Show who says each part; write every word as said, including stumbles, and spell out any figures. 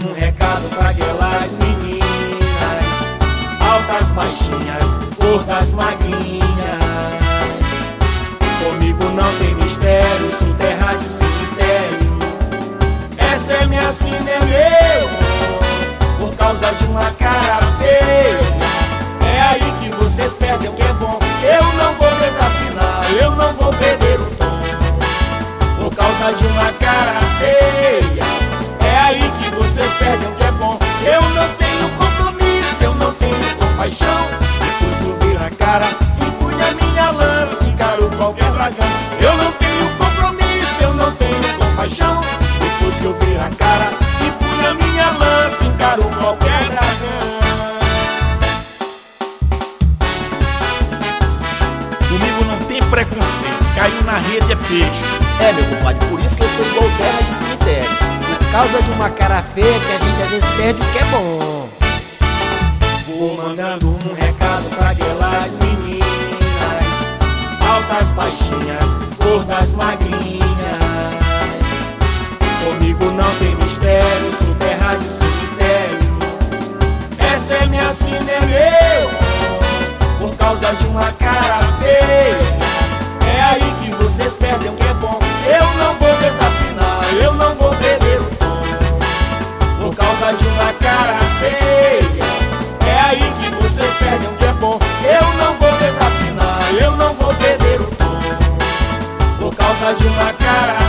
Speaker 1: um recado pra aquelas meninas altas, baixinhas, gordas, magrinhas. Comigo não tem mistério, sou terra de cemitério. Essa é minha sina, é meu amor, por causa de uma cara feia. É aí que vocês perdem o que é bom. Eu não vou desafinar, eu não vou perder o tom, por causa de uma cara feia. É aí que vocês perdem o que é bom. Eu não tenho compromisso, eu não tenho compaixão. Depois eu viro a cara, empunho a minha lança, encaro qualquer dragão. Eu não tenho compromisso, eu não tenho compaixão. Depois que eu viro a cara, empunho a minha lança, encaro qualquer dragão.
Speaker 2: Comigo não tem preconceito, caiu na rede é peixe.
Speaker 3: É, meu compadre, por isso que eu sou igual terra de cemitério. Por causa de uma cara feia que a gente às vezes perde o que é bom.
Speaker 1: Vou mandando um recado pra aquelas meninas altas, baixinhas, gordas, magrinhas. Comigo não tem mistério, sou terra de cemitério. Essa é minha sina, é meu amor, por causa de uma cara feia. É aí que vocês perdem o que é bom. Eu não vou desafinar, eu não vou perder o tom, por causa de uma cara feia. É aí que vocês perdem o que é bom. Eu não vou desafinar, eu não vou perder o tom, por causa de uma cara